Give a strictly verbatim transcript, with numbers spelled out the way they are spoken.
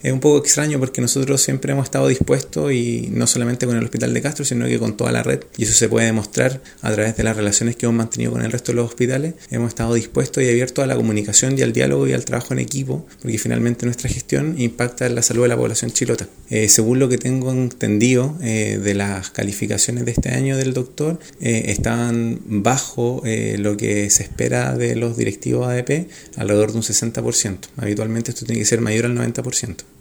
es un poco extraño porque nosotros siempre hemos estado dispuestos, y no solamente con el Hospital de Castro, sino que con toda la red, y eso se puede demostrar a través de las relaciones que hemos mantenido con el resto de los hospitales. Hemos estado dispuestos y abiertos a la comunicación y al diálogo y al trabajo en equipo, porque finalmente nuestra gestión impacta en la salud de la población chilota. Eh, según lo que tengo entendido eh, de las calificaciones de este año del doctor, eh, estaban bajo eh, lo que se espera de los directivos A D P, alrededor de un sesenta por ciento. Habitualmente esto tiene que ser mayor al noventa por ciento.